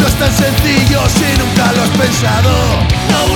No es tan sencillo si nunca lo has pensado. No